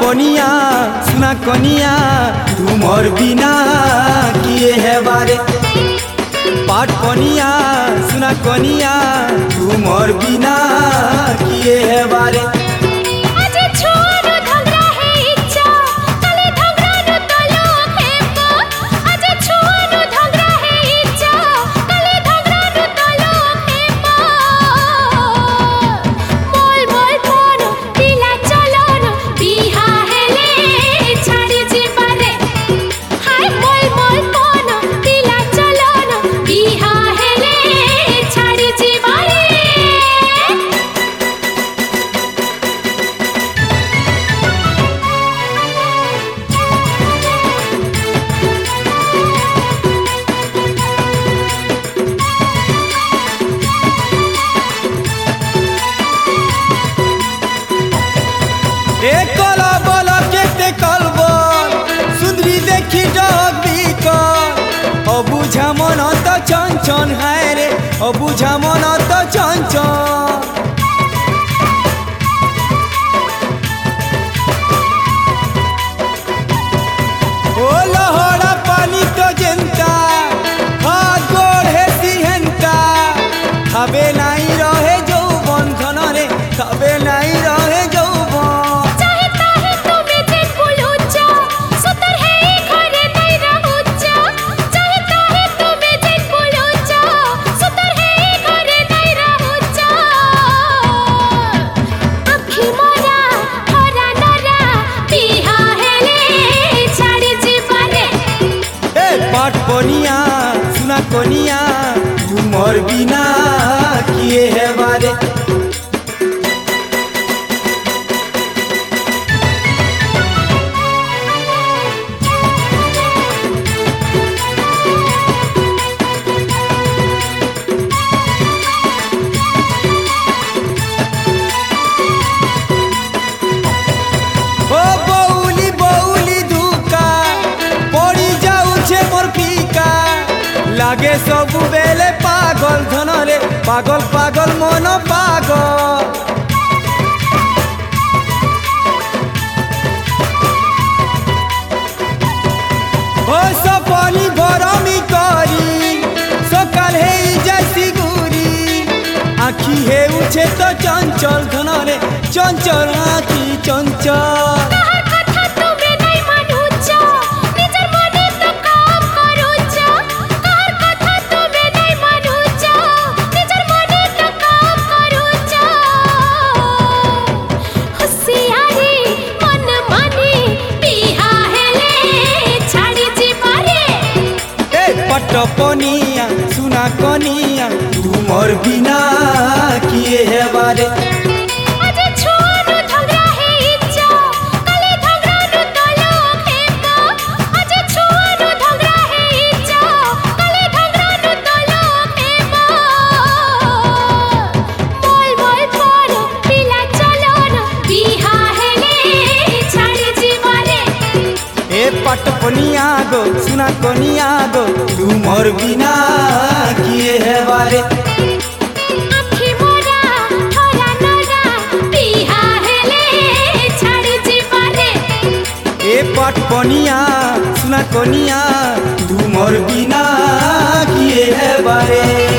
कनिया सुना कनिया तू मोर बिना किए है बारे। पाठ कनिया सुना कनिया तू मोर बिना किए है बारे। कल बल केते कलब सुंदरी देखी डबी अबुझा मन तो चंचन हाय रे अबुझा मन तो चंचन। ओ लहरा पानी तो जेंता गोढ़े सिहंता खाबे नहीं रहे जो बंधन रे खाबे नहीं रहे जो कनिया सुना कनिया तू मोर बिना किए है बारे। ओ बौली बौली धुका पड़ी जाऊे मोर लागे सब बेले पागल धन रे पागल पागल मन पागल। ओ सपनी भरमी करी सकाल हे जैसी गुरी आखी हे उछे तो चंचल धन रे चंचल आखी चंचल। कनिया सुना कनिया तू मोर बिना किए है बारे। पट कनिया गो सुना कनिया गो तू मोर बिना किए है बारे। ए पट कनिया सुना कनिया तू मोर बिना किए है बारे।